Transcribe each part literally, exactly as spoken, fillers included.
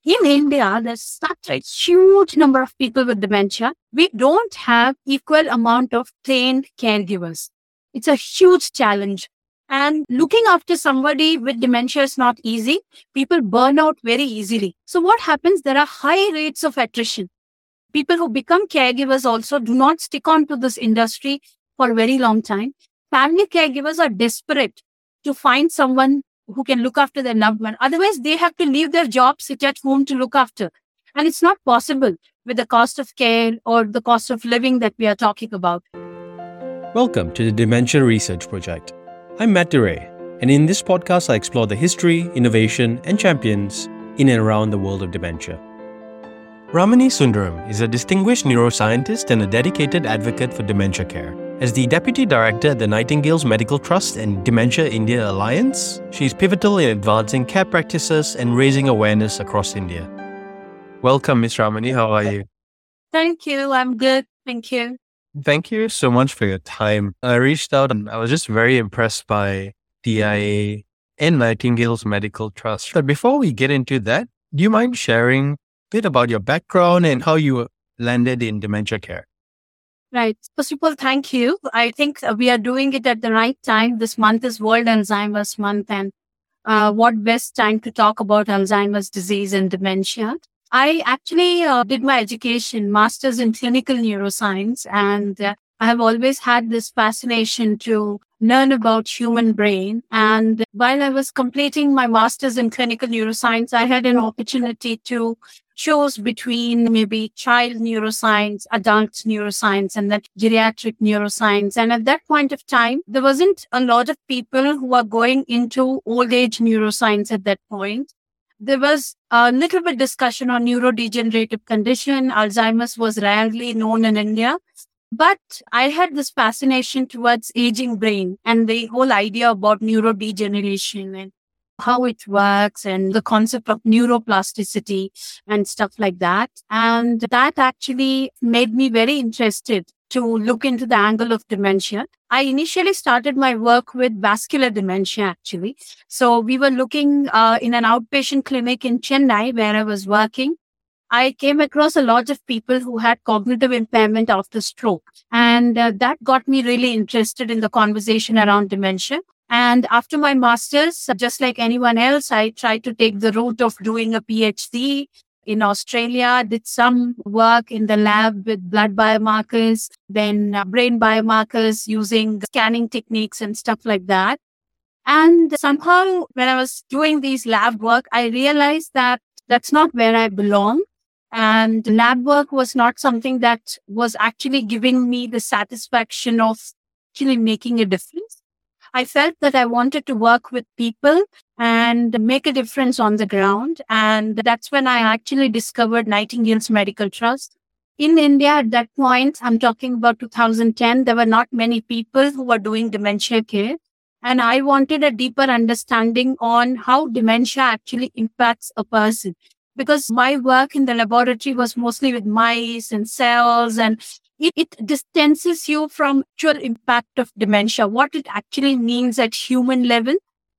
In India, there's such a huge number of people with dementia. We don't have equal amount of trained caregivers. It's a huge challenge. And looking after somebody with dementia is not easy. People burn out very easily. So what happens? There are high rates of attrition. People who become caregivers also do not stick on to this industry for a very long time. Family caregivers are desperate to find someone who can look after their loved one. Otherwise, they have to leave their job, sit at home to look after. And it's not possible with the cost of care or the cost of living that we are talking about. Welcome to the Dementia Research Project. I'm Matt DeRay, and in this podcast, I explore the history, innovation, and champions in and around the world of dementia. Ramani Sundaram is a distinguished neuroscientist and a dedicated advocate for dementia care. As the Deputy Director at the Nightingales Medical Trust and Dementia India Alliance, she is pivotal in advancing care practices and raising awareness across India. Welcome, Miz Ramani. How are you? Thank you. I'm good. Thank you. Thank you so much for your time. I reached out and I was just very impressed by D I A and Nightingales Medical Trust. But before we get into that, do you mind sharing a bit about your background and how you landed in dementia care? Right. First of all, thank you. I think we are doing it at the right time. This month is World Alzheimer's Month, and uh, what best time to talk about Alzheimer's disease and dementia. I actually uh, did my education, master's in clinical neuroscience, and uh, I have always had this fascination to learn about human brain. And while I was completing my master's in clinical neuroscience, I had an opportunity to choose between maybe child neuroscience, adult neuroscience, and then geriatric neuroscience. And at that point of time, there wasn't a lot of people who are going into old age neuroscience at that point. There was a little bit discussion on neurodegenerative condition. Alzheimer's was rarely known in India. But I had this fascination towards aging brain and the whole idea about neurodegeneration and how it works and the concept of neuroplasticity and stuff like that. And that actually made me very interested to look into the angle of dementia. I initially started my work with vascular dementia, actually. So we were looking uh, in an outpatient clinic in Chennai where I was working. I came across a lot of people who had cognitive impairment after stroke. And uh, that got me really interested in the conversation around dementia. And after my master's, just like anyone else, I tried to take the route of doing a PhD in Australia, did some work in the lab with blood biomarkers, then uh, brain biomarkers using scanning techniques and stuff like that. And somehow when I was doing these lab work, I realized that that's not where I belong. And lab work was not something that was actually giving me the satisfaction of actually making a difference. I felt that I wanted to work with people and make a difference on the ground. And that's when I actually discovered Nightingales Medical Trust. In India at that point, I'm talking about two thousand ten, there were not many people who were doing dementia care. And I wanted a deeper understanding on how dementia actually impacts a person. Because my work in the laboratory was mostly with mice and cells, and it, it distances you from actual impact of dementia, what it actually means at human level.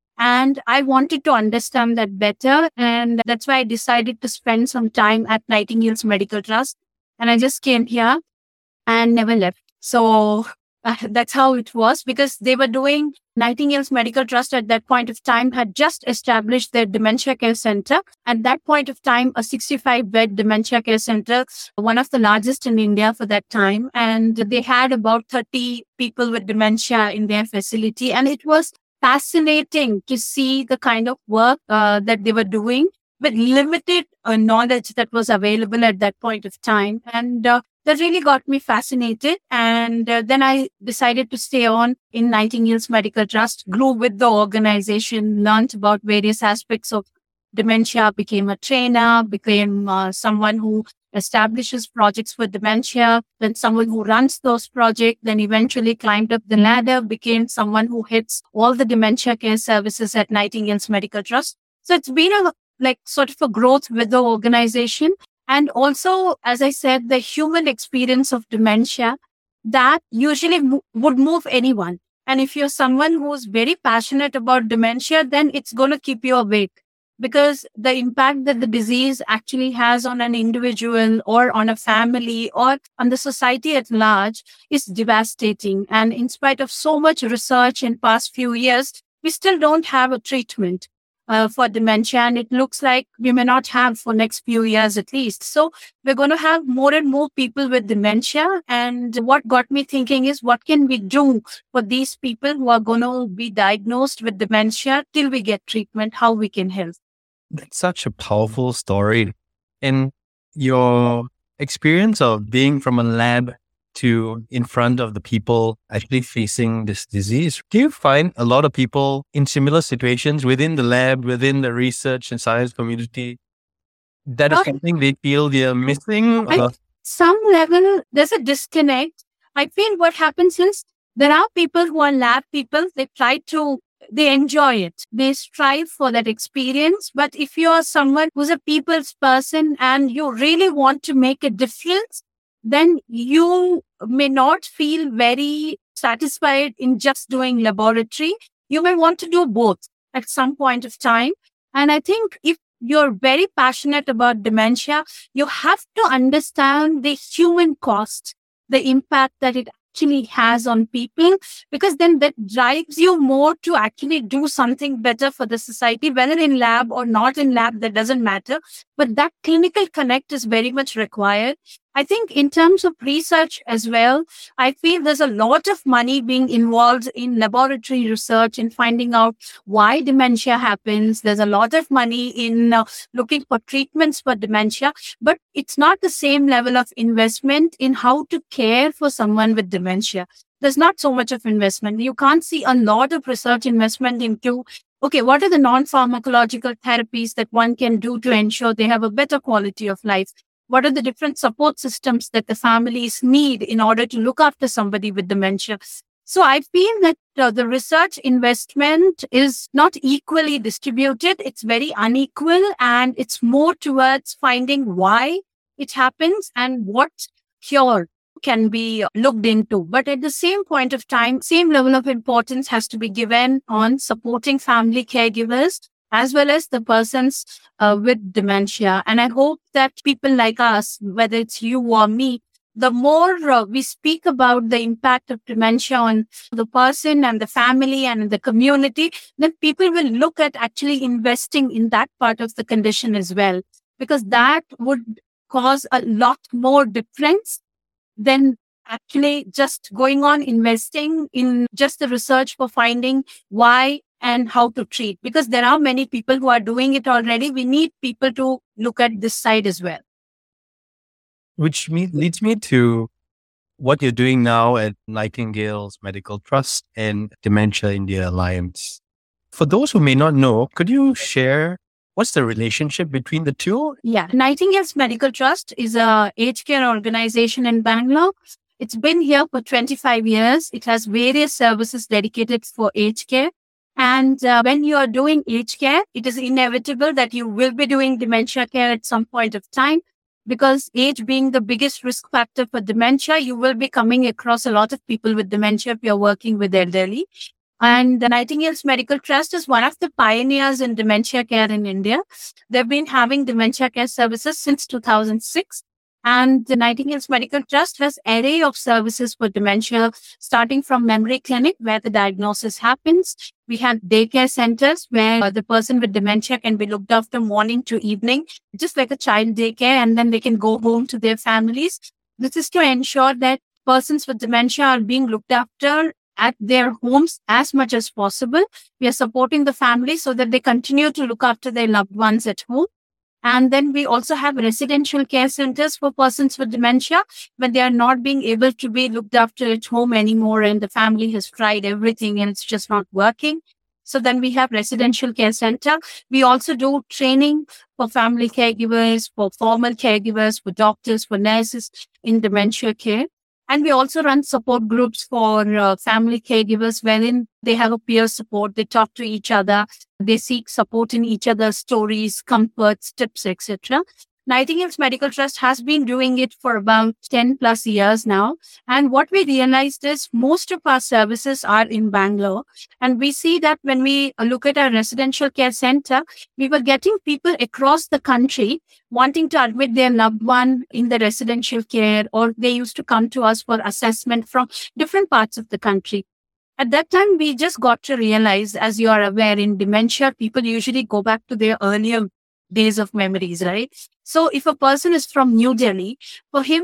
And I wanted to understand that better. And that's why I decided to spend some time at Nightingales Medical Trust. And I just came here and never left. So uh, that's how it was, because they were doing Nightingales Medical Trust at that point of time had just established their dementia care center. At that point of time, a sixty-five bed dementia care center, one of the largest in India for that time. And they had about thirty people with dementia in their facility. And it was fascinating to see the kind of work uh, that they were doing with limited uh, knowledge that was available at that point of time. And uh, that really got me fascinated. And uh, then I decided to stay on in Nightingales Medical Trust, grew with the organization, learned about various aspects of dementia, became a trainer, became uh, someone who establishes projects for dementia, then someone who runs those projects, then eventually climbed up the ladder, became someone who heads all the dementia care services at Nightingales Medical Trust. So it's been a like sort of a growth with the organization. And also, as I said, the human experience of dementia that usually mo- would move anyone. And if you're someone who's very passionate about dementia, then it's going to keep you awake. because the impact that the disease actually has on an individual or on a family or on the society at large is devastating. And in spite of so much research in past few years, we still don't have a treatment uh, for dementia. And it looks like we may not have for next few years at least. So we're going to have more and more people with dementia. And what got me thinking is, what can we do for these people who are going to be diagnosed with dementia till we get treatment, how we can help? That's such a powerful story. And your experience of being from a lab to in front of the people actually facing this disease, do you find a lot of people in similar situations within the lab, within the research and science community, that is something they feel they're missing? At some level, there's a disconnect. I feel what happens is there are people who are lab people, they try to They enjoy it. They strive for that experience. But if you are someone who's a people's person and you really want to make a difference, then you may not feel very satisfied in just doing laboratory. You may want to do both at some point of time. And I think if you're very passionate about dementia, you have to understand the human cost, the impact that it actually has on people, because then that drives you more to actually do something better for the society, whether in lab or not in lab, that doesn't matter. But that clinical connect is very much required. I think in terms of research as well, I feel there's a lot of money being involved in laboratory research in finding out why dementia happens. There's a lot of money in uh, looking for treatments for dementia, but it's not the same level of investment in how to care for someone with dementia. There's not so much of investment. You can't see a lot of research investment into, okay, what are the non-pharmacological therapies that one can do to ensure they have a better quality of life? What are the different support systems that the families need in order to look after somebody with dementia? So I feel that uh, the research investment is not equally distributed. It's very unequal, and it's more towards finding why it happens and what cure can be looked into. But at the same point of time, same level of importance has to be given on supporting family caregivers as well as the persons uh, with dementia. And I hope that people like us, whether it's you or me, the more uh, we speak about the impact of dementia on the person and the family and the community, then people will look at actually investing in that part of the condition as well, because that would cause a lot more difference than actually just going on investing in just the research for finding why and how to treat, because there are many people who are doing it already. We need people to look at this side as well. Which me- leads me to what you're doing now at Nightingale's Medical Trust and Dementia India Alliance. For those who may not know, could you share what's the relationship between the two? Yeah, Nightingale's Medical Trust is a aged care organization in Bangalore. It's been here for twenty-five years. It has various services dedicated for aged care. And uh, when you are doing aged care, it is inevitable that you will be doing dementia care at some point of time, because age being the biggest risk factor for dementia, you will be coming across a lot of people with dementia if you're working with elderly. And the Nightingale's Medical Trust is one of the pioneers in dementia care in India. They've been having dementia care services since two thousand six. And the Nightingale's Medical Trust has an array of services for dementia, starting from memory clinic, where the diagnosis happens. We have daycare centers where uh, the person with dementia can be looked after morning to evening, just like a child daycare, and then they can go home to their families. This is to ensure that persons with dementia are being looked after at their homes as much as possible. We are supporting the family so that they continue to look after their loved ones at home. And then we also have residential care centers for persons with dementia when they are not being able to be looked after at home anymore and the family has tried everything and it's just not working. So then we have residential care center. We also do training for family caregivers, for formal caregivers, for doctors, for nurses in dementia care. And we also run support groups for uh, family caregivers wherein they have a peer support. They talk to each other. They seek support in each other's stories, comforts, tips, et cetera. Nightingale's Medical Trust has been doing it for about ten plus years now. And what we realized is most of our services are in Bangalore. And we see that when we look at our residential care center, we were getting people across the country wanting to admit their loved one in the residential care, or they used to come to us for assessment from different parts of the country. At that time, we just got to realize, as you are aware, in dementia, people usually go back to their earlier days of memories, right? So if a person is from New Delhi, for him,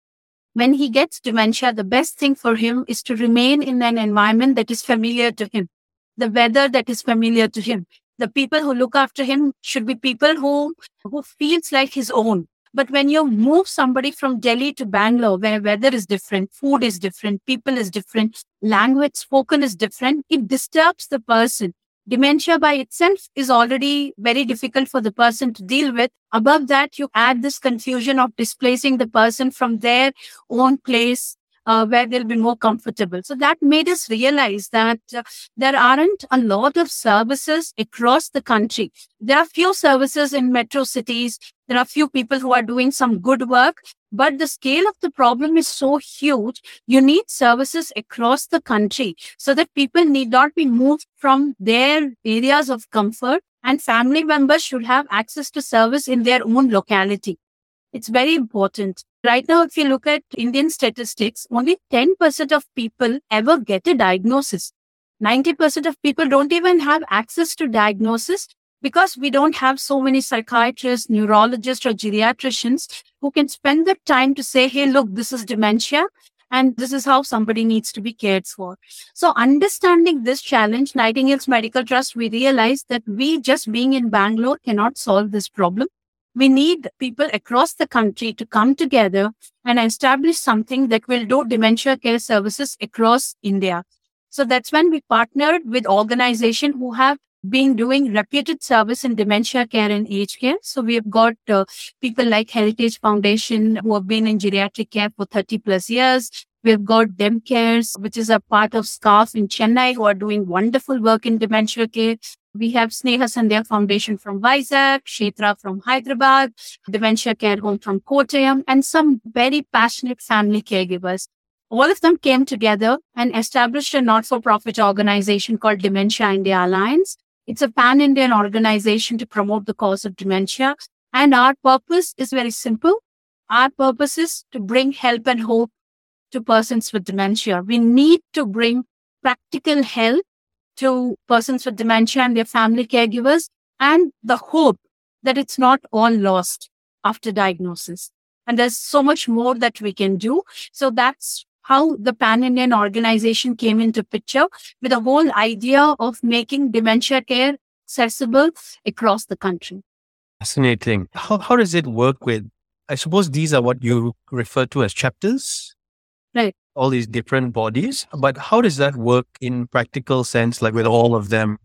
when he gets dementia, the best thing for him is to remain in an environment that is familiar to him, the weather that is familiar to him. The people who look after him should be people who, who feels like his own. But when you move somebody from Delhi to Bangalore, where weather is different, food is different, people is different, language spoken is different, it disturbs the person. Dementia by itself is already very difficult for the person to deal with. Above that, you add this confusion of displacing the person from their own place uh, where they'll be more comfortable. So that made us realize that uh, there aren't a lot of services across the country. There are few services in metro cities. There are few people who are doing some good work, but the scale of the problem is so huge. You need services across the country so that people need not be moved from their areas of comfort, and family members should have access to service in their own locality. It's very important. Right now, if you look at Indian statistics, only ten percent of people ever get a diagnosis. ninety percent of people don't even have access to diagnosis, because we don't have so many psychiatrists, neurologists, or geriatricians who can spend the time to say, hey, look, this is dementia, and this is how somebody needs to be cared for. So understanding this challenge, Nightingale's Medical Trust, we realized that we just being in Bangalore cannot solve this problem. We need people across the country to come together and establish something that will do dementia care services across India. So that's when we partnered with organizations who have been doing reputed service in dementia care and aged care. So we have got uh, people like Heritage Foundation who have been in geriatric care for thirty plus years. We've got Dem Cares, which is a part of SCARF in Chennai, who are doing wonderful work in dementia care. We have Sneha Sandhya Foundation from Vizag, Kshetra from Hyderabad, Dementia Care Home from Kottayam, and some very passionate family caregivers. All of them came together and established a not-for-profit organization called Dementia India Alliance. It's a pan-Indian organization to promote the cause of dementia. And our purpose is very simple. Our purpose is to bring help and hope to persons with dementia. We need to bring practical help to persons with dementia and their family caregivers, and the hope that it's not all lost after diagnosis. And there's so much more that we can do. So that's how the Pan-Indian organization came into picture, with the whole idea of making dementia care accessible across the country. Fascinating. How, how does it work with, I suppose these are what you refer to as chapters? Right. All these different bodies. But how does that work in practical sense, like with all of them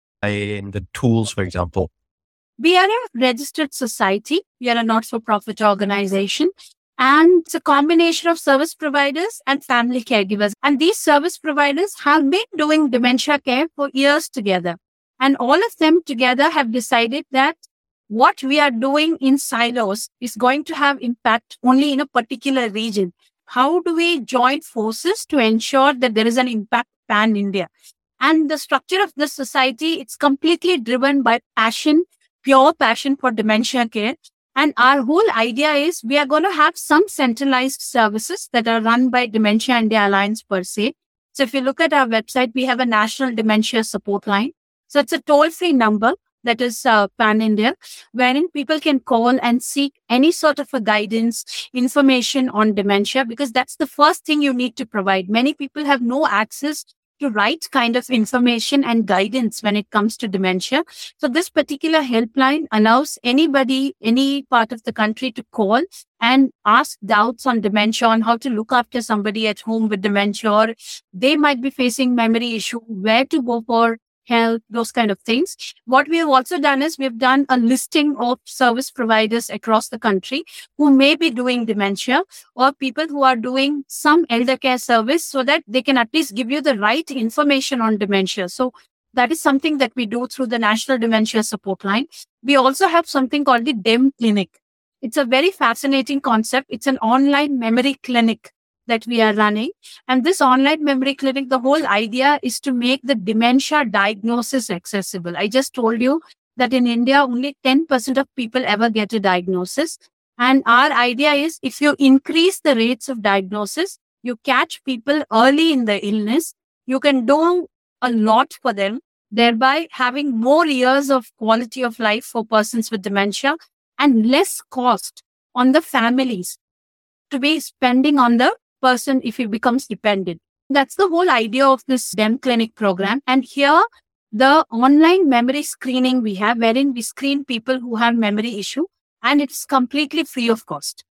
in the tools, for example? We are a registered society. We are a not-for-profit organization. And it's a combination of service providers and family caregivers. And these service providers have been doing dementia care for years together. And all of them together have decided that what we are doing in silos is going to have impact only in a particular region. How do we join forces to ensure that there is an impact pan-India? And the structure of this society, it's completely driven by passion, pure passion for dementia care. And our whole idea is we are going to have some centralized services that are run by Dementia India Alliance per se. So if you look at our website, we have a national dementia support line. So it's a toll-free number that is uh, pan-India, wherein people can call and seek any sort of a guidance, information on dementia, because that's the first thing you need to provide. Many people have no access to right kind of information and guidance when it comes to dementia. So this particular helpline allows anybody, any part of the country to call and ask doubts on dementia, on how to look after somebody at home with dementia, or they might be facing memory issue, where to go for help, those kind of things. What we have also done is we've done a listing of service providers across the country who may be doing dementia, or people who are doing some elder care service, so that they can at least give you the right information on dementia. So that is something that we do through the National Dementia Support Line. We also have something called the Dem Clinic. It's a very fascinating concept. It's an online memory clinic that we are running. And this online memory clinic, the whole idea is to make the dementia diagnosis accessible. I just told you that in India, only ten percent of people ever get a diagnosis. And our idea is if you increase the rates of diagnosis, you catch people early in the illness, you can do a lot for them, thereby having more years of quality of life for persons with dementia and less cost on the families to be spending on the person if he becomes dependent. That's the whole idea of this DEM clinic program. And here, the online memory screening we have, wherein we screen people who have memory issue, and it's completely free of cost.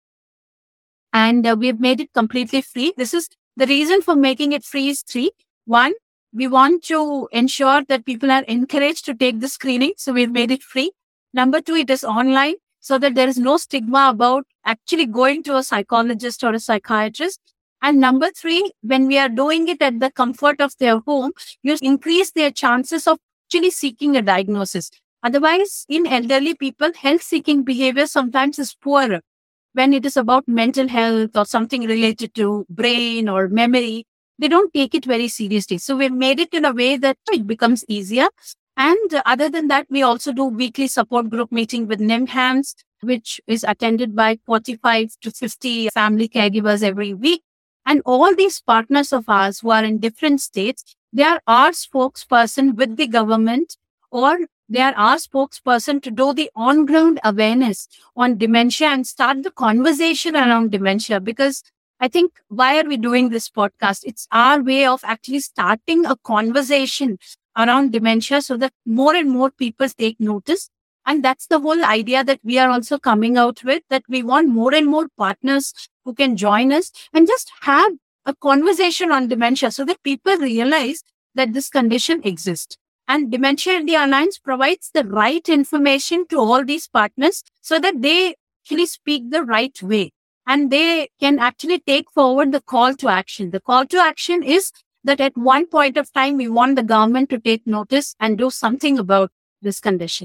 And uh, we've made it completely free. This is the reason for making it free is three. One, we want to ensure that people are encouraged to take the screening. So we've made it free. Number two, it is online so that there is no stigma about actually going to a psychologist or a psychiatrist. And number three, when we are doing it at the comfort of their home, you increase their chances of actually seeking a diagnosis. Otherwise, in elderly people, health-seeking behavior sometimes is poorer. When it is about mental health or something related to brain or memory, they don't take it very seriously. So we've made it in a way that it becomes easier. And uh, other than that, we also do weekly support group meeting with NIMHANS, which is attended by forty-five to fifty family caregivers every week. And all these partners of ours who are in different states, they are our spokesperson with the government, or they are our spokesperson to do the on-ground awareness on dementia and start the conversation around dementia. Because I think, why are we doing this podcast? It's our way of actually starting a conversation around dementia so that more and more people take notice. And that's the whole idea that we are also coming out with, that we want more and more partners who can join us and just have a conversation on dementia so that people realize that this condition exists. And Dementia India Alliance provides the right information to all these partners so that they actually speak the right way and they can actually take forward the call to action. The call to action is that at one point of time, we want the government to take notice and do something about this condition.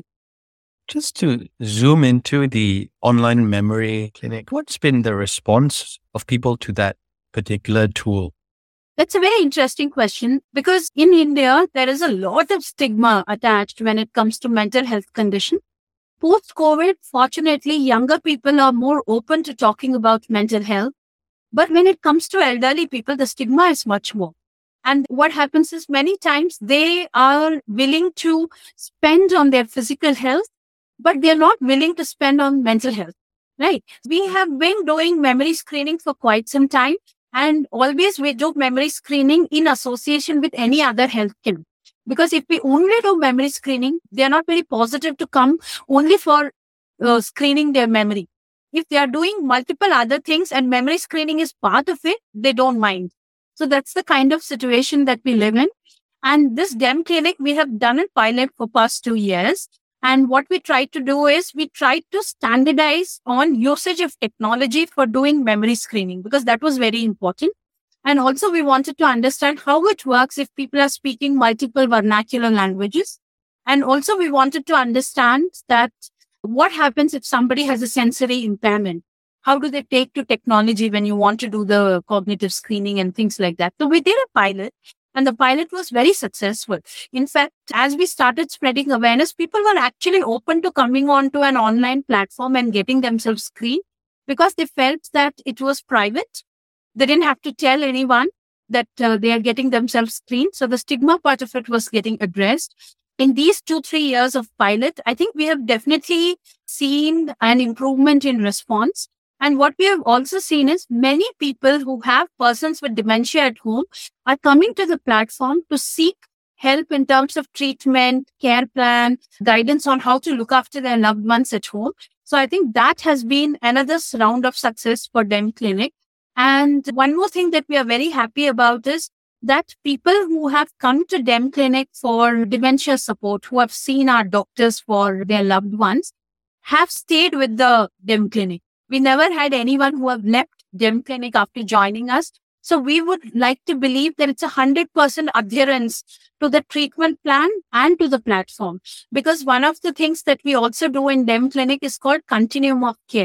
Just to zoom into the online memory clinic, what's been the response of people to that particular tool? That's a very interesting question because in India, there is a lot of stigma attached when it comes to mental health condition. Post-COVID, fortunately, younger people are more open to talking about mental health. But when it comes to elderly people, the stigma is much more. And what happens is many times they are willing to spend on their physical health, but they're not willing to spend on mental health, right? We have been doing memory screening for quite some time. And always we do memory screening in association with any other health care. Because if we only do memory screening, they are not very positive to come only for uh, screening their memory. If they are doing multiple other things and memory screening is part of it, they don't mind. So that's the kind of situation that we live in. And this DEM clinic, we have done a pilot for past two years. And what we tried to do is we tried to standardize on usage of technology for doing memory screening, because that was very important. And also we wanted to understand how it works if people are speaking multiple vernacular languages. And also we wanted to understand that what happens if somebody has a sensory impairment? How do they take to technology when you want to do the cognitive screening and things like that? So we did a pilot. And the pilot was very successful. In fact, as we started spreading awareness, people were actually open to coming onto an online platform and getting themselves screened because they felt that it was private. They didn't have to tell anyone that uh, they are getting themselves screened. So the stigma part of it was getting addressed. In these two, three years of pilot, I think we have definitely seen an improvement in response. And what we have also seen is many people who have persons with dementia at home are coming to the platform to seek help in terms of treatment, care plan, guidance on how to look after their loved ones at home. So I think that has been another round of success for DEM Clinic. And one more thing that we are very happy about is that people who have come to DEM Clinic for dementia support, who have seen our doctors for their loved ones, have stayed with the DEM Clinic. We never had anyone who have left DEM Clinic after joining us. So we would like to believe that it's a hundred percent adherence to the treatment plan and to the platform. Because one of the things that we also do in DEM Clinic is called continuum of care.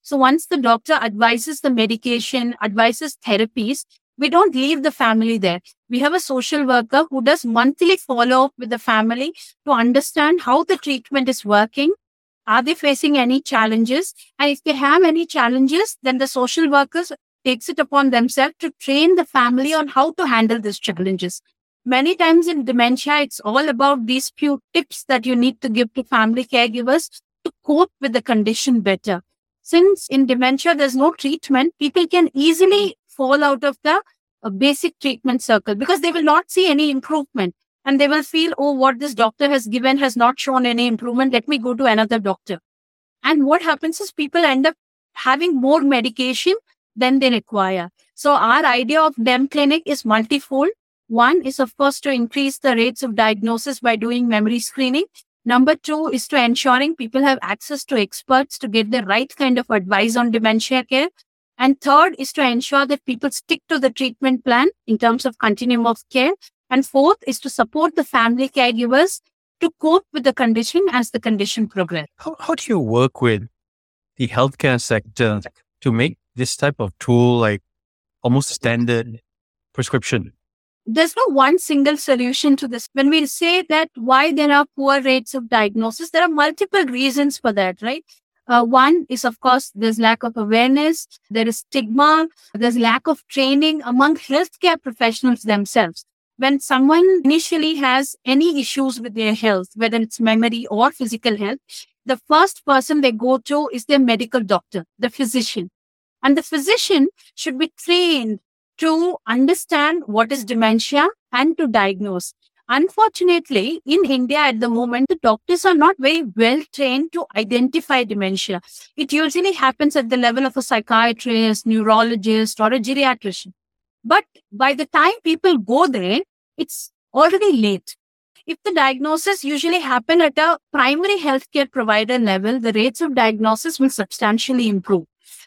So once the doctor advises the medication, advises therapies, we don't leave the family there. We have a social worker who does monthly follow-up with the family to understand how the treatment is working. Are they facing any challenges? And if they have any challenges, then the social workers takes it upon themselves to train the family on how to handle these challenges. Many times in dementia, it's all about these few tips that you need to give to family caregivers to cope with the condition better. Since in dementia, there's no treatment, people can easily fall out of the uh, basic treatment circle because they will not see any improvement. And they will feel, oh, what this doctor has given has not shown any improvement. Let me go to another doctor. And what happens is people end up having more medication than they require. So our idea of DEM Clinic is multifold. One is, of course, to increase the rates of diagnosis by doing memory screening. Number two is to ensuring people have access to experts to get the right kind of advice on dementia care. And third is to ensure that people stick to the treatment plan in terms of continuum of care. And fourth is to support the family caregivers to cope with the condition as the condition progresses. How, how do you work with the healthcare sector to make this type of tool like almost standard prescription? There's no one single solution to this. When we say that why there are poor rates of diagnosis, there are multiple reasons for that, right? Uh, one is, of course, there's lack of awareness, there is stigma, there's lack of training among healthcare professionals themselves. When someone initially has any issues with their health, whether it's memory or physical health, the first person they go to is their medical doctor, the physician. And the physician should be trained to understand what is dementia and to diagnose. Unfortunately, in India at the moment, the doctors are not very well trained to identify dementia. It usually happens at the level of a psychiatrist, neurologist, or a geriatrician. But by the time people go there, it's already late. If the diagnosis usually happen at a primary healthcare provider level, the rates of diagnosis will substantially improve.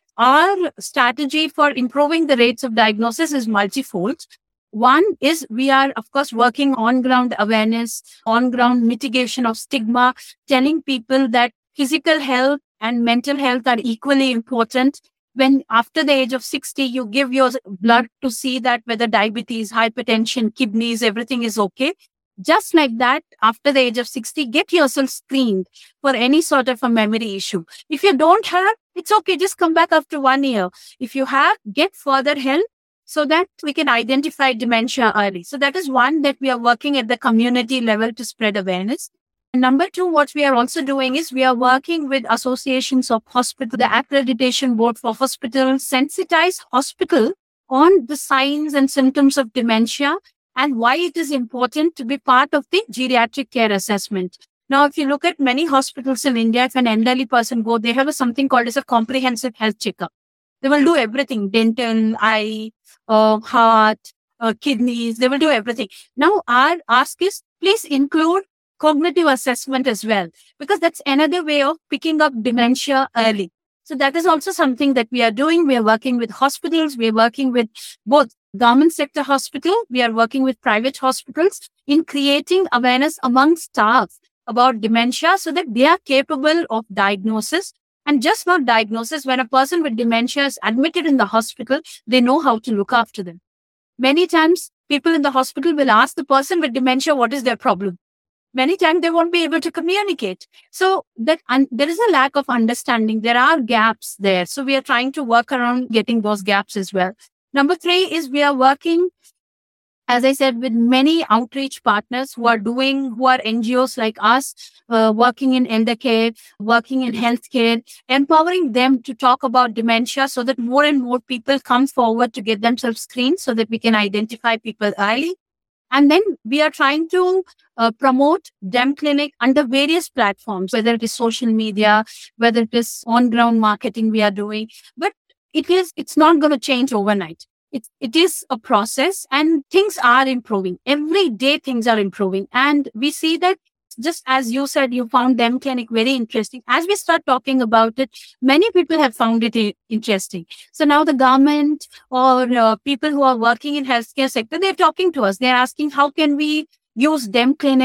Our strategy for improving the rates of diagnosis is multifold. One is we are, of course, working on ground awareness, on ground mitigation of stigma, telling people that physical health and mental health are equally important. When after the age of sixty, you give your blood to see that whether diabetes, hypertension, kidneys, everything is okay. Just like that, after the age of sixty, get yourself screened for any sort of a memory issue. If you don't have, it's okay. Just come back after one year. If you have, get further help so that we can identify dementia early. So that is one that we are working at the community level to spread awareness. And number two, what we are also doing is we are working with associations of hospitals, the Accreditation Board for Hospitals, sensitize hospital on the signs and symptoms of dementia and why it is important to be part of the geriatric care assessment. Now, if you look at many hospitals in India, if an elderly person go, they have a, something called as a comprehensive health checkup. They will do everything, dental, eye, uh, heart, uh, kidneys, they will do everything. Now, our ask is please include cognitive assessment as well, because that's another way of picking up dementia early. So that is also something that we are doing. We are working with hospitals. We are working with both government sector hospital. We are working with private hospitals in creating awareness among staff about dementia so that they are capable of diagnosis. And just not diagnosis, when a person with dementia is admitted in the hospital, they know how to look after them. Many times, people in the hospital will ask the person with dementia, what is their problem? Many times they won't be able to communicate. So that un- there is a lack of understanding. There are gaps there. So we are trying to work around getting those gaps as well. Number three is we are working, as I said, with many outreach partners who are doing, who are N G Os like us, uh, working in elder care, working in healthcare, empowering them to talk about dementia so that more and more people come forward to get themselves screened so that we can identify people early. And then we are trying to uh, promote DEM Clinic under various platforms, whether it is social media, whether it is on-ground marketing we are doing. But it is, it's not going to change overnight. It, it is a process and things are improving. Every day things are improving. And we see that just as you said, you found DEM Clinic very interesting. As we start talking about it, many people have found it I- interesting. So now the government or uh, people who are working in healthcare sector, they're talking to us. They're asking, how can we use DEM Clinic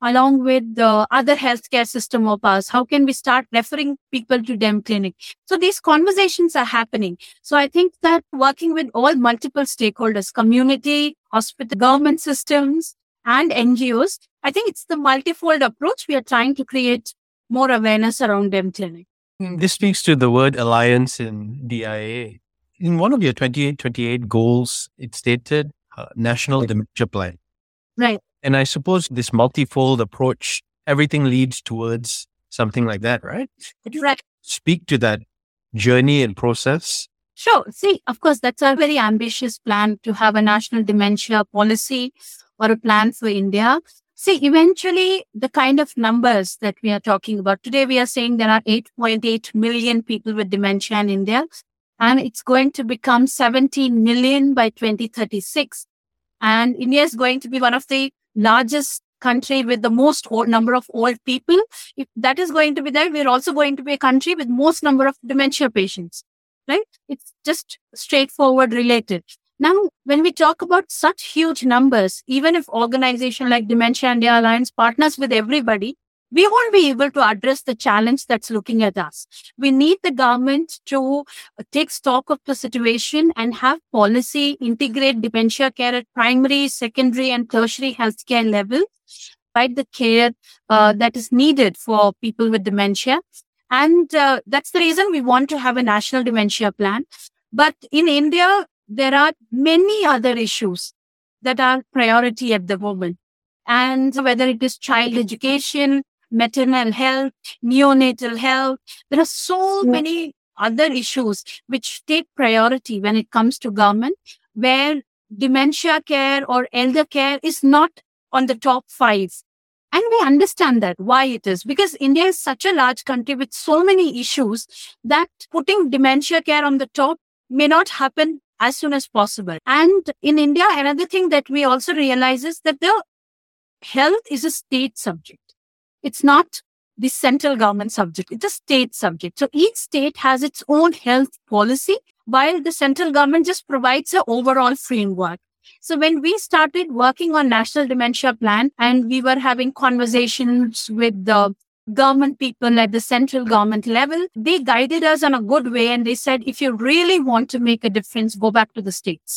along with the other healthcare system of ours? How can we start referring people to DEM clinic? So these conversations are happening. So I think that working with all multiple stakeholders, community, hospital, government systems, and N G Os, I think it's the multifold approach we are trying to create more awareness around DEM clinic. This speaks to the word alliance in D I A. In one of your twenty-eight twenty-eight goals, it stated uh, National Dementia Plan. Right. And I suppose this multifold approach, everything leads towards something like that, right? Could you Right. speak to that journey and process? Sure. See, of course, that's a very ambitious plan to have a national dementia policy or a plan for India. See, eventually, the kind of numbers that we are talking about today, we are saying there are eight point eight million people with dementia in India, and it's going to become seventeen million by twenty thirty-six. And India is going to be one of the largest country with the most old number of old people. If that is going to be there, we're also going to be a country with most number of dementia patients, right? It's just straightforward related. Now, when we talk about such huge numbers, even if organization like Dementia India Alliance partners with everybody, we won't be able to address the challenge that's looking at us. We need the government to take stock of the situation and have policy, integrate dementia care at primary, secondary, and tertiary healthcare level, provide the care uh, that is needed for people with dementia. And uh, that's the reason we want to have a national dementia plan. But in India, there are many other issues that are priority at the moment. And whether it is child education, maternal health, neonatal health, there are so many other issues which take priority when it comes to government, where dementia care or elder care is not on the top five. And we understand that, why it is. Because India is such a large country with so many issues that putting dementia care on the top may not happen as soon as possible. And in India, another thing that we also realize is that the health is a state subject. It's not the central government subject. It's a state subject. So each state has its own health policy, while the central government just provides an overall framework. So when we started working on National Dementia Plan and we were having conversations with the government people at the central government level, they guided us in a good way. And they said, if you really want to make a difference, go back to the states.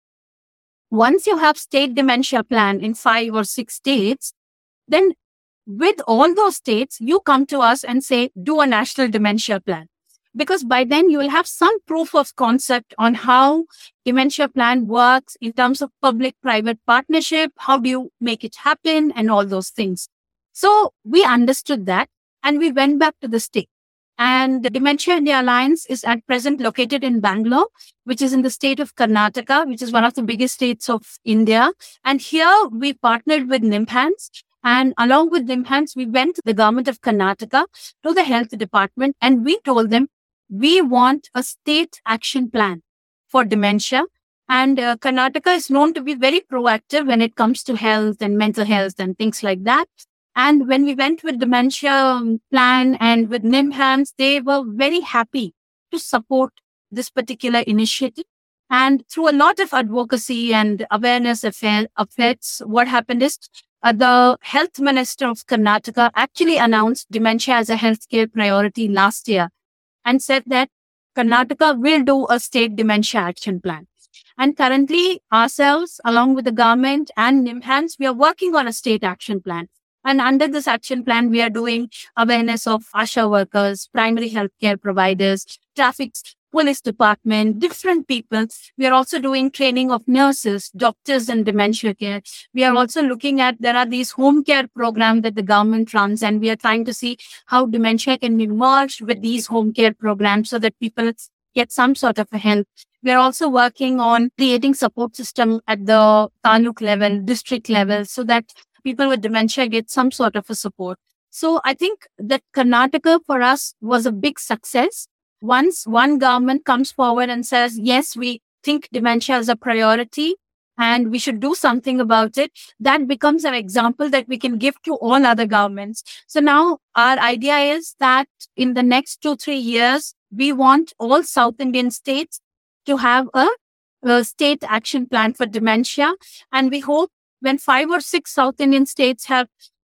Once you have state dementia plan in five or six states, then with all those states, you come to us and say, do a national dementia plan. Because by then you will have some proof of concept on how dementia plan works in terms of public-private partnership. How do you make it happen and all those things. So we understood that and we went back to the state. And the Dementia India Alliance is at present located in Bangalore, which is in the state of Karnataka, which is one of the biggest states of India. And here we partnered with NIMHANS. And along with NIMHANS, we went to the government of Karnataka, to the health department, and we told them, we want a state action plan for dementia. And uh, Karnataka is known to be very proactive when it comes to health and mental health and things like that. And when we went with dementia plan and with NIMHANS, they were very happy to support this particular initiative. And through a lot of advocacy and awareness affair, efforts, what happened is uh, the health minister of Karnataka actually announced dementia as a healthcare priority last year and said that Karnataka will do a state dementia action plan. And currently ourselves, along with the government and NIMHANS, we are working on a state action plan. And under this action plan, we are doing awareness of ASHA workers, primary healthcare providers, traffic police department, different people. We are also doing training of nurses, doctors, and dementia care. We are also looking at, there are these home care programs that the government runs, and we are trying to see how dementia can be merged with these home care programs so that people get some sort of a help. We are also working on creating support system at the taluk level, district level, so that people with dementia get some sort of a support. So I think that Karnataka for us was a big success. Once one government comes forward and says, yes, we think dementia is a priority and we should do something about it, that becomes an example that we can give to all other governments. So now our idea is that in the next two, three years, we want all South Indian states to have a, a state action plan for dementia. And we hope when five or six South Indian states have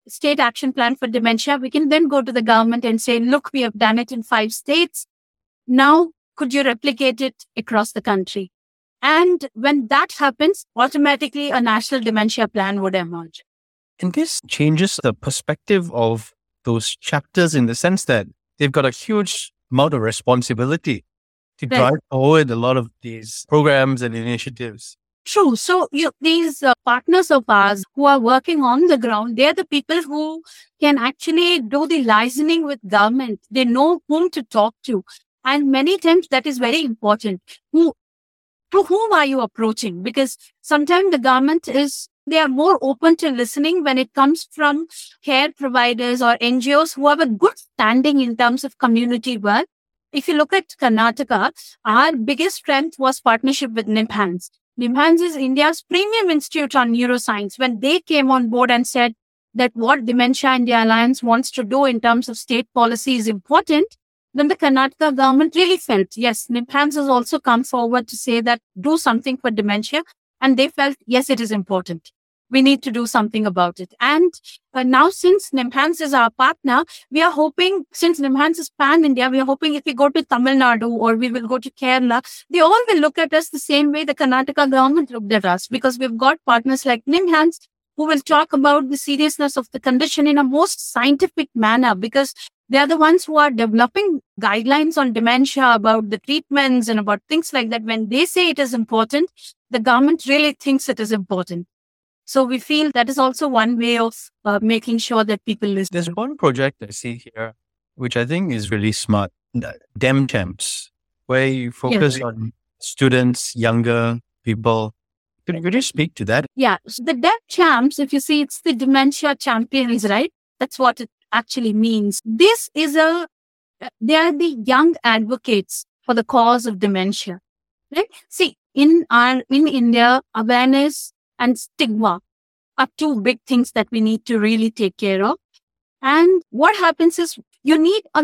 state action plan for dementia, we can then go to the government and say, look, we have done it in five states. Now, could you replicate it across the country? And when that happens, automatically a national dementia plan would emerge. And this changes the perspective of those chapters in the sense that they've got a huge amount of responsibility to Right. drive forward a lot of these programs and initiatives. True. So you, these uh, partners of ours who are working on the ground, they're the people who can actually do the liaising with government. They know whom to talk to. And many times that is very important. Who, to whom are you approaching? Because sometimes the government is, they are more open to listening when it comes from care providers or N G Os who have a good standing in terms of community work. If you look at Karnataka, our biggest strength was partnership with NIMHANS. NIMHANS is India's premium institute on neuroscience. When they came on board and said that what Dementia India Alliance wants to do in terms of state policy is important, then the Karnataka government really felt, yes, NIMHANS has also come forward to say that do something for dementia. And they felt, yes, it is important. We need to do something about it. And uh, now since NIMHANS is our partner, we are hoping, since NIMHANS is pan-India, we are hoping if we go to Tamil Nadu or we will go to Kerala, they all will look at us the same way the Karnataka government looked at us, because we've got partners like NIMHANS who will talk about the seriousness of the condition in a most scientific manner, because they are the ones who are developing guidelines on dementia about the treatments and about things like that. When they say it is important, the government really thinks it is important. So we feel that is also one way of uh, making sure that people listen. There's one project I see here, which I think is really smart, the Dem Champs, where you focus Yes. on students, younger people. Could, could you speak to that? Yeah. So the Dem Champs, if you see, it's the dementia champions, right? That's what it actually means. This is a, they are the young advocates for the cause of dementia, right? See, in our, in India, awareness and stigma are two big things that we need to really take care of. And what happens is you need a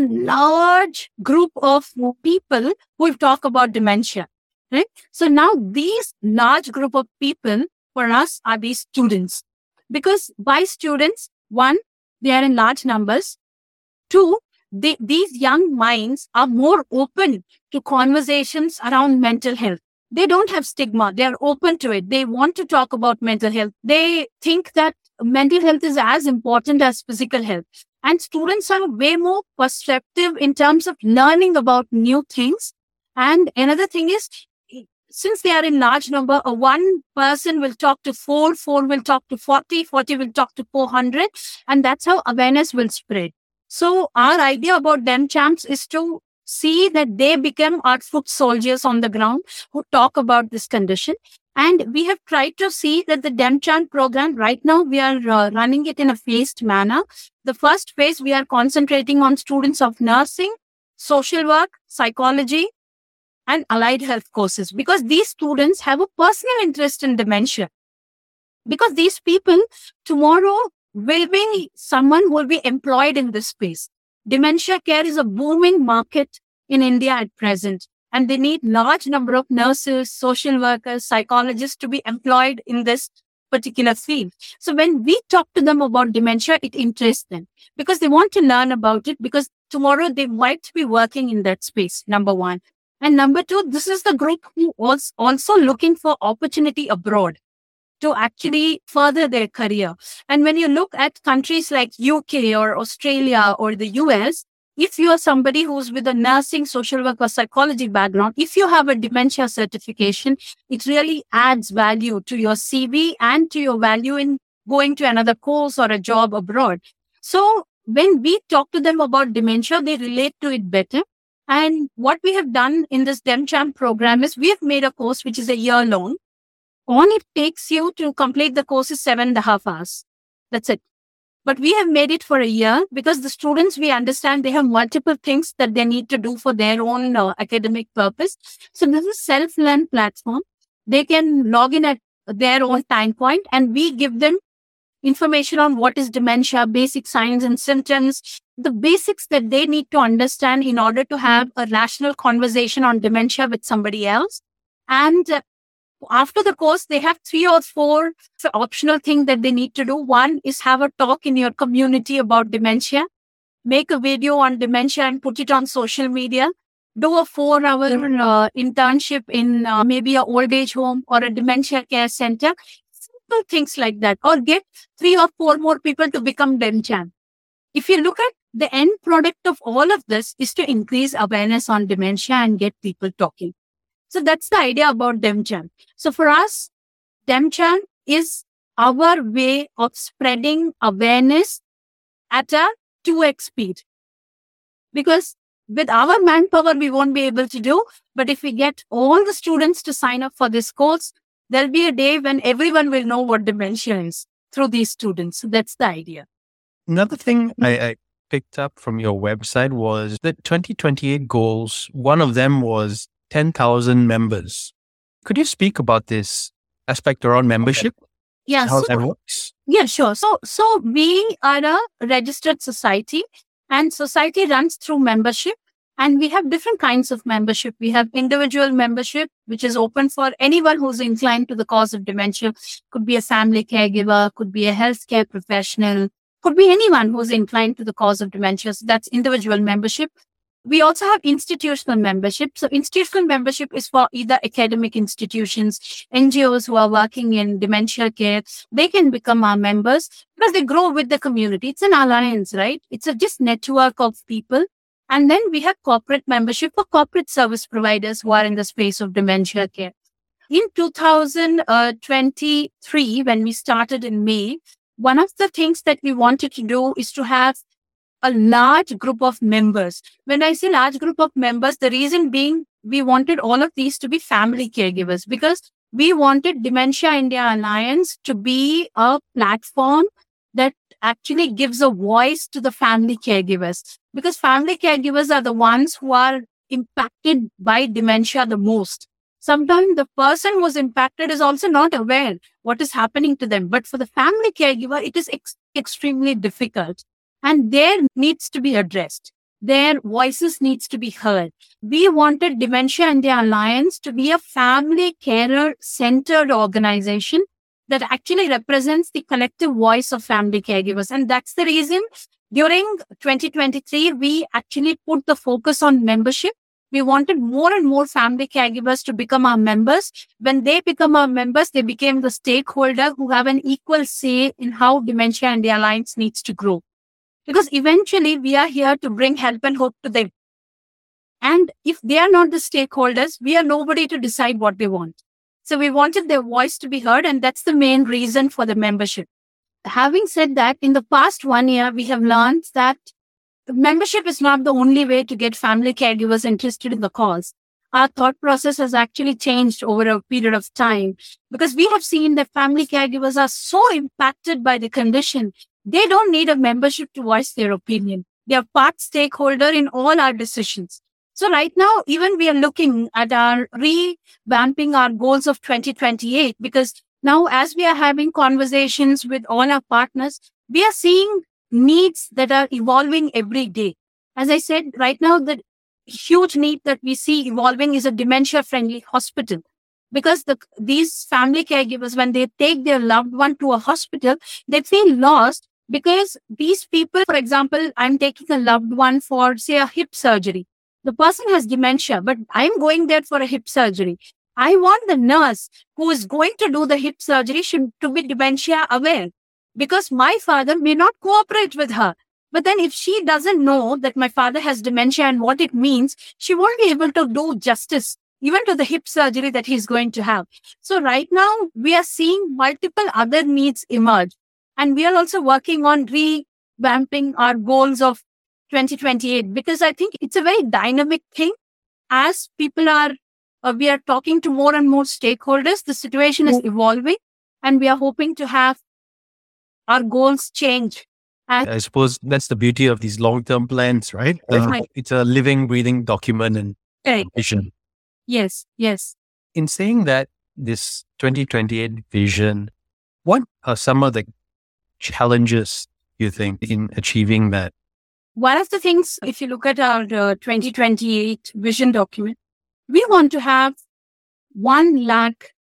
large group of people who talk about dementia, right? So now these large group of people for us are these students, because by students, one, they are in large numbers. Two, they, these young minds are more open to conversations around mental health. They don't have stigma. They are open to it. They want to talk about mental health. They think that mental health is as important as physical health. And students are way more perceptive in terms of learning about new things. And another thing is, since they are in large number, a one person will talk to four, four will talk to forty, forty will talk to four hundred. And that's how awareness will spread. So our idea about Dem Champs is to see that they become our foot soldiers on the ground who talk about this condition. And we have tried to see that the Dem Champ program, right now, we are uh, running it in a phased manner. The first phase, we are concentrating on students of nursing, social work, psychology, and allied health courses, because these students have a personal interest in dementia. Because these people tomorrow will be someone who will be employed in this space. Dementia care is a booming market in India at present, and they need large number of nurses, social workers, psychologists to be employed in this particular field. So when we talk to them about dementia, it interests them because they want to learn about it, because tomorrow they might be working in that space, number one. And number two, this is the group who was also looking for opportunity abroad to actually further their career. And when you look at countries like U K or Australia or the U S, if you are somebody who's with a nursing, social work or psychology background, if you have a dementia certification, it really adds value to your C V and to your value in going to another course or a job abroad. So when we talk to them about dementia, they relate to it better. And what we have done in this Dem Champ program is we have made a course which is a year long. All it takes you to complete the course is seven and a half hours. That's it. But we have made it for a year because the students, we understand they have multiple things that they need to do for their own uh, academic purpose. So this is self-learn platform. They can log in at their own time point, and we give them information on what is dementia, basic signs and symptoms, the basics that they need to understand in order to have a rational conversation on dementia with somebody else. And uh, After the course, they have three or four optional things that they need to do. One is have a talk in your community about dementia, make a video on dementia and put it on social media, do a four hour uh, internship in uh, maybe a old age home or a dementia care center, simple things like that, or get three or four more people to become DemChamp. If you look at the end product of all of this is to increase awareness on dementia and get people talking. So that's the idea about DemChamp. So for us, DemChamp is our way of spreading awareness at a two x speed. Because with our manpower, we won't be able to do. But if we get all the students to sign up for this course, there'll be a day when everyone will know what dementia is through these students. So that's the idea. Another thing I, I picked up from your website was the twenty twenty-eight goals. One of them was ten thousand members. Could you speak about this aspect around membership? Yeah. How so, that works? Yeah, sure. So, so we are a registered society, and society runs through membership, and we have different kinds of membership. We have individual membership, which is open for anyone who's inclined to the cause of dementia. Could be a family caregiver, could be a healthcare professional, could be anyone who's inclined to the cause of dementia. So that's individual membership. We also have institutional membership. So institutional membership is for either academic institutions, N G Os who are working in dementia care. They can become our members because they grow with the community. It's an alliance, right? It's a just network of people. And then we have corporate membership for corporate service providers who are in the space of dementia care. In two thousand twenty-three, when we started in May, one of the things that we wanted to do is to have a large group of members. When I say large group of members, the reason being we wanted all of these to be family caregivers because we wanted Dementia India Alliance to be a platform that actually gives a voice to the family caregivers, because family caregivers are the ones who are impacted by dementia the most. Sometimes the person who is impacted is also not aware what is happening to them. But for the family caregiver, it is ex- extremely difficult. And their needs to be addressed. Their voices needs to be heard. We wanted Dementia India Alliance to be a family carer-centered organization that actually represents the collective voice of family caregivers. And that's the reason during twenty twenty-three, we actually put the focus on membership. We wanted more and more family caregivers to become our members. When they become our members, they became the stakeholder who have an equal say in how Dementia India Alliance needs to grow. Because eventually we are here to bring help and hope to them. And if they are not the stakeholders, we are nobody to decide what they want. So we wanted their voice to be heard, and that's the main reason for the membership. Having said that, in the past one year, we have learned that membership is not the only way to get family caregivers interested in the cause. Our thought process has actually changed over a period of time because we have seen that family caregivers are so impacted by the condition. They don't need a membership to voice their opinion. They are part stakeholder in all our decisions. So right now, even we are looking at our revamping our goals of twenty twenty-eight, because now as we are having conversations with all our partners, we are seeing needs that are evolving every day. As I said, right now, the huge need that we see evolving is a dementia-friendly hospital. Because the, these family caregivers, when they take their loved one to a hospital, they feel lost because these people, for example, I'm taking a loved one for, say, a hip surgery. The person has dementia, but I'm going there for a hip surgery. I want the nurse who is going to do the hip surgery should to be dementia aware, because my father may not cooperate with her. But then if she doesn't know that my father has dementia and what it means, she won't be able to do justice even to the hip surgery that he's going to have. So right now, we are seeing multiple other needs emerge. And we are also working on revamping our goals of twenty twenty-eight, because I think it's a very dynamic thing. As people are, uh, we are talking to more and more stakeholders, the situation is evolving, and we are hoping to have our goals change. And I suppose that's the beauty of these long-term plans, right? Uh, it's a living, breathing document and right. vision. Yes, yes. In saying that, this twenty twenty-eight vision, what are some of the challenges you think in achieving that? One of the things, if you look at our uh, twenty twenty-eight vision document, we want to have one lakh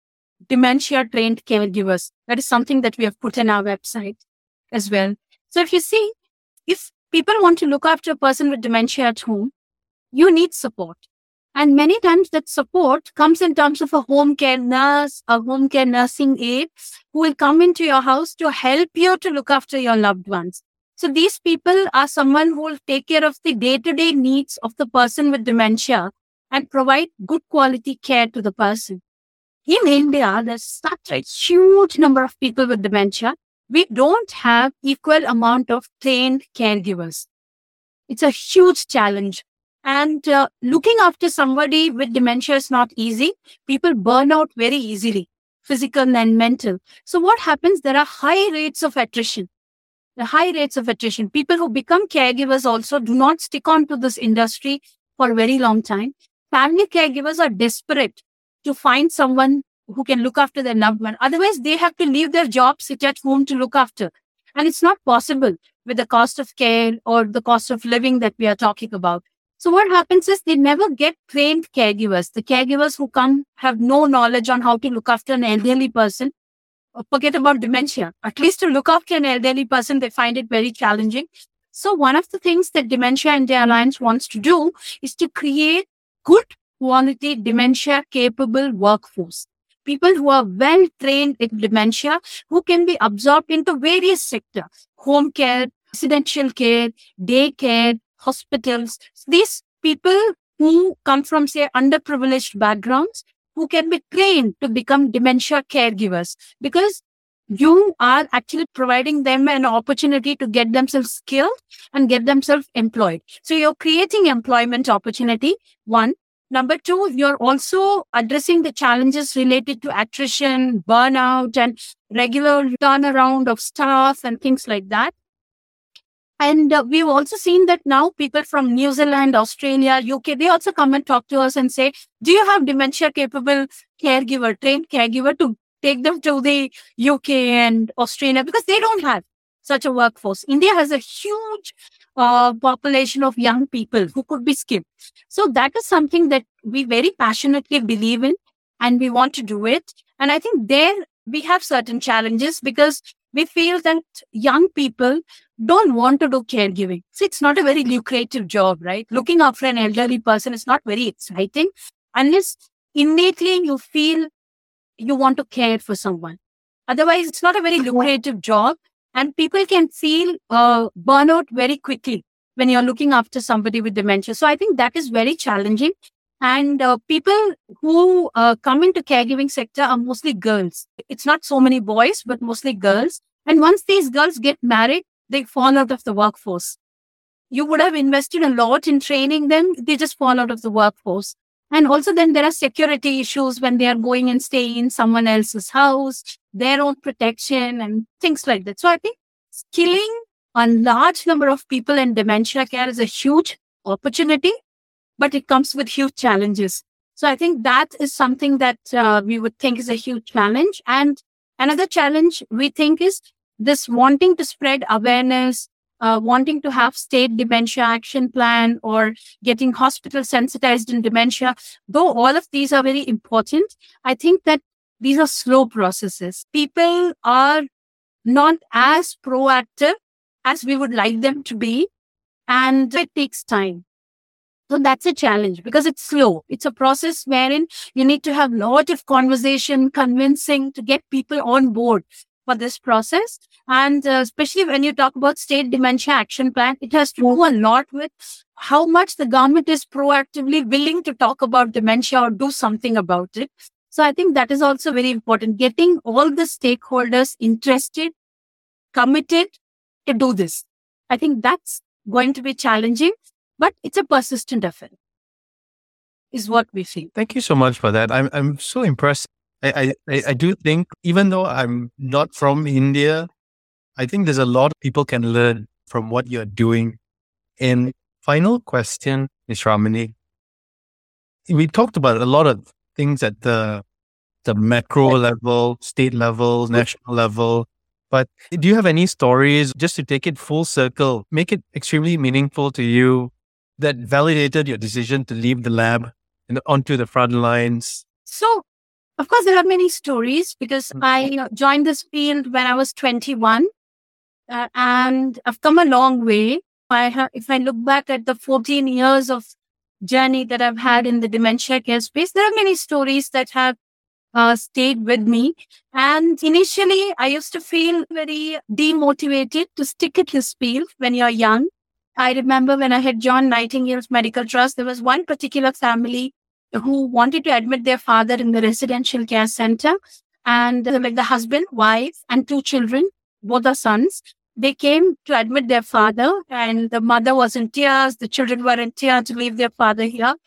dementia trained caregivers. That is something that we have put in our website as well. So if you see, if people want to look after a person with dementia at home, you need support. And many times that support comes in terms of a home care nurse, a home care nursing aide who will come into your house to help you to look after your loved ones. So these people are someone who will take care of the day-to-day needs of the person with dementia and provide good quality care to the person. In India, there's such a huge number of people with dementia. We don't have equal amount of trained caregivers. It's a huge challenge. And uh, looking after somebody with dementia is not easy. People burn out very easily, physical and mental. So what happens? There are high rates of attrition. The high rates of attrition. People who become caregivers also do not stick on to this industry for a very long time. Family caregivers are desperate to find someone who can look after their loved one. Otherwise, they have to leave their job, sit at home to look after. And it's not possible with the cost of care or the cost of living that we are talking about. So what happens is they never get trained caregivers. The caregivers who come have no knowledge on how to look after an elderly person. Forget about dementia. At least to look after an elderly person, they find it very challenging. So one of the things that Dementia India Alliance wants to do is to create good quality dementia capable workforce. People who are well trained in dementia, who can be absorbed into various sectors, home care, residential care, day care, hospitals. These people who come from, say, underprivileged backgrounds, who can be trained to become dementia caregivers, because you are actually providing them an opportunity to get themselves skilled and get themselves employed. So you're creating employment opportunity, one. Number two, you're also addressing the challenges related to attrition, burnout, and regular turnaround of staff and things like that. And uh, we've also seen that now people from New Zealand, Australia, U K, they also come and talk to us and say, do you have dementia capable caregiver, trained caregiver to take them to the U K and Australia? Because they don't have such a workforce. India has a huge uh, population of young people who could be skilled. So that is something that we very passionately believe in and we want to do it. And I think there we have certain challenges because we feel that young people don't want to do caregiving. So it's not a very lucrative job, right? Looking after an elderly person is not very exciting unless innately you feel you want to care for someone. Otherwise, it's not a very lucrative job and people can feel uh, burnout very quickly when you're looking after somebody with dementia. So I think that is very challenging. And uh, people who uh, come into caregiving sector are mostly girls. It's not so many boys, but mostly girls. And once these girls get married, they fall out of the workforce. You would have invested a lot in training them. They just fall out of the workforce. And also then there are security issues when they are going and staying in someone else's house, their own protection and things like that. So I think skilling a large number of people in dementia care is a huge opportunity, but it comes with huge challenges. So I think that is something that uh, we would think is a huge challenge. And another challenge we think is this wanting to spread awareness, uh, wanting to have state dementia action plan or getting hospital sensitized in dementia. Though all of these are very important, I think that these are slow processes. People are not as proactive as we would like them to be, and it takes time. So that's a challenge because it's slow. It's a process wherein you need to have a lot of conversation, convincing to get people on board for this process. And uh, especially when you talk about state dementia action plan, it has to do a lot with how much the government is proactively willing to talk about dementia or do something about it. So I think that is also very important. Getting all the stakeholders interested, committed to do this. I think that's going to be challenging, but it's a persistent effort, is what we feel. Thank you so much for that. I'm I'm so impressed. I, I, I do think, even though I'm not from India, I think there's a lot of people can learn from what you're doing. And final question, Miz Ramani. We talked about a lot of things at the the macro level, state level, national level. But do you have any stories, just to take it full circle, make it extremely meaningful to you, that validated your decision to leave the lab and onto the front lines? So Of course, there are many stories because Mm. I you know, joined this field when I was twenty-one, uh, and I've come a long way. I have, if I look back at the fourteen years of journey that I've had in the dementia care space, there are many stories that have uh, stayed with me. And initially, I used to feel very demotivated to stick at this field when you're young. I remember when I had joined Nightingale's Medical Trust, there was one particular family who wanted to admit their father in the residential care center. And uh, like the husband, wife, and two children, both are sons, they came to admit their father, and the mother was in tears. The children were in tears to leave their father here.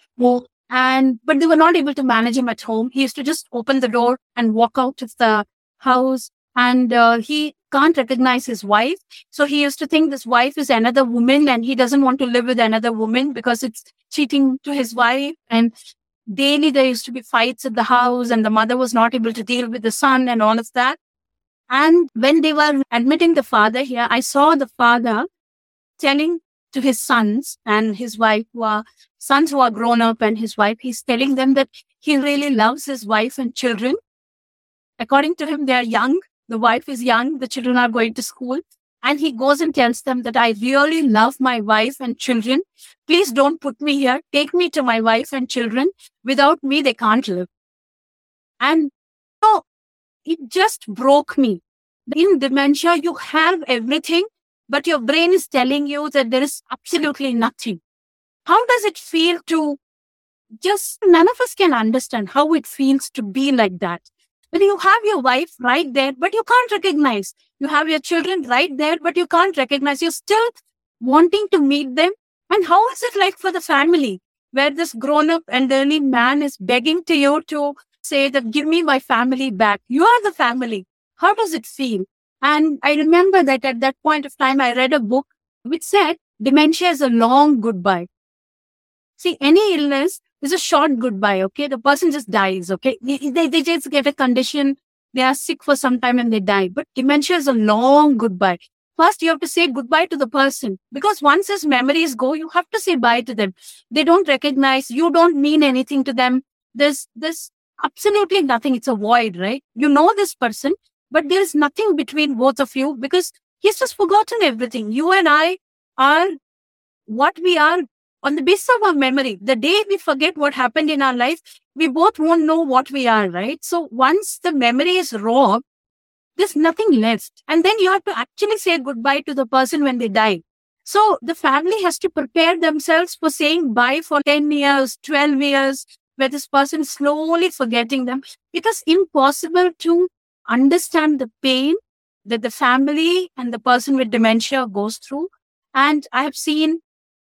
And but they were not able to manage him at home. He used to just open the door and walk out of the house, and uh, he can't recognize his wife. So he used to think this wife is another woman, and he doesn't want to live with another woman because it's cheating to his wife. And daily there used to be fights at the house, and the mother was not able to deal with the son and all of that. And when they were admitting the father here, I saw the father telling to his sons and his wife, who are sons who are grown up, and his wife, he's telling them that he really loves his wife and children. According to him, they are young. The wife is young. The children are going to school. And he goes and tells them that I really love my wife and children. Please don't put me here. Take me to my wife and children. Without me, they can't live. And so it just broke me. In dementia, you have everything, but your brain is telling you that there is absolutely nothing. How does it feel to just, none of us can understand how it feels to be like that. When you have your wife right there, but you can't recognize. You have your children right there, but you can't recognize. You're still wanting to meet them. And how is it like for the family, where this grown-up elderly man is begging to you to say that, give me my family back. You are the family. How does it feel? And I remember that at that point of time, I read a book which said dementia is a long goodbye. See, any illness is a short goodbye, okay? The person just dies, okay? They, they, they just get a condition, they are sick for some time and they die. But dementia is a long goodbye. First, you have to say goodbye to the person, because once his memories go, you have to say bye to them. They don't recognize, you don't mean anything to them. There's, there's absolutely nothing. It's a void, right? You know this person, but there is nothing between both of you because he's just forgotten everything. You and I are what we are on the basis of our memory. The day we forget what happened in our life, we both won't know what we are, right? So once the memory is raw, there's nothing left. And then you have to actually say goodbye to the person when they die. So the family has to prepare themselves for saying bye for ten years, twelve years, where this person is slowly forgetting them. It is impossible to understand the pain that the family and the person with dementia goes through. And I have seen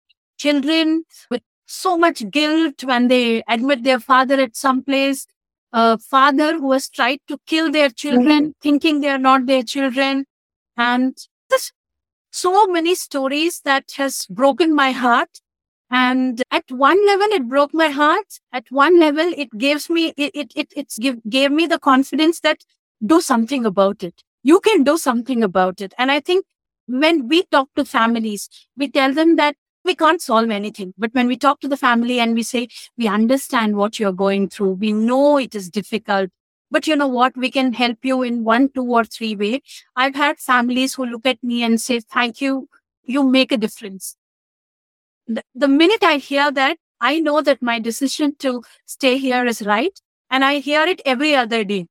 children with so much guilt when they admit their father at some place, a father who has tried to kill their children, mm-hmm. thinking they are not their children. And there's so many stories that has broken my heart. And at one level, it broke my heart. At one level, it gives me, it, it, it it's give, gave me the confidence that do something about it. You can do something about it. And I think when we talk to families, we tell them that we can't solve anything. But when we talk to the family and we say, we understand what you're going through, we know it is difficult, but you know what, we can help you in one, two or three ways. I've had families who look at me and say, thank you, you make a difference. The, the minute I hear that, I know that my decision to stay here is right. And I hear it every other day.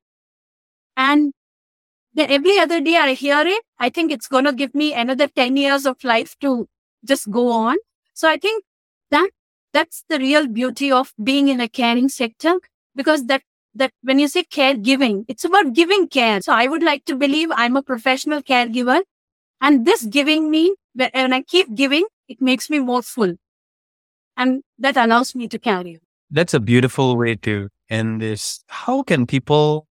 And then every other day I hear it, I think it's going to give me another ten years of life to just go on. So I think that that's the real beauty of being in a caring sector, because that, that when you say caregiving, it's about giving care. So I would like to believe I'm a professional caregiver, and this giving me, when I keep giving, it makes me more full, and that allows me to carry. That's a beautiful way to end this. How can people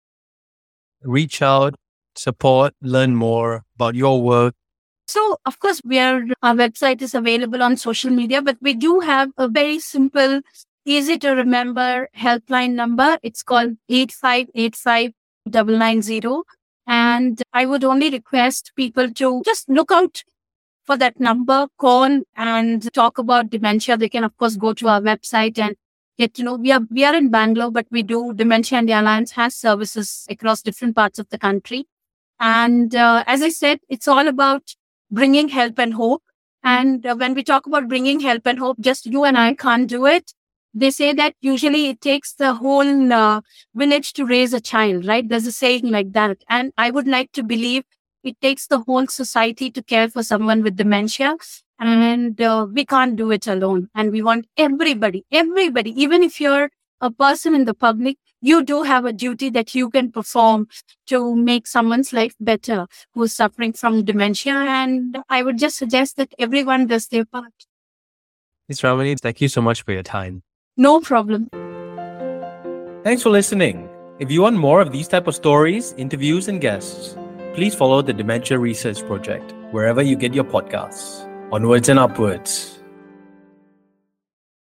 reach out, support, learn more about your work? So, of course, we are, our website is available on social media, but we do have a very simple, easy to remember helpline number. It's called eight five eight five nine nine zero. And I would only request people to just look out for that number, call and talk about dementia. They can, of course, go to our website and get to know. We are we are in Bangalore, but we do Dementia India Alliance has services across different parts of the country. And uh, as I said, it's all about bringing help and hope. And uh, when we talk about bringing help and hope, just you and I can't do it. They say that usually it takes the whole uh, village to raise a child, right? There's a saying like that. And I would like to believe it takes the whole society to care for someone with dementia. And uh, we can't do it alone. And we want everybody, everybody, even if you're a person in the public, you do have a duty that you can perform to make someone's life better who's suffering from dementia. And I would just suggest that everyone does their part. Miz Ramani, thank you so much for your time. No problem. Thanks for listening. If you want more of these type of stories, interviews, and guests, please follow the Dementia Research Project wherever you get your podcasts. Onwards and upwards.